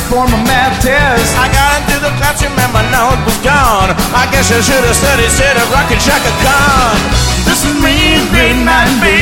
for my math test. I got into the classroom and my note was gone. I guess I should have studied instead of rockin' Chaka Khan. This is me in grade 9B.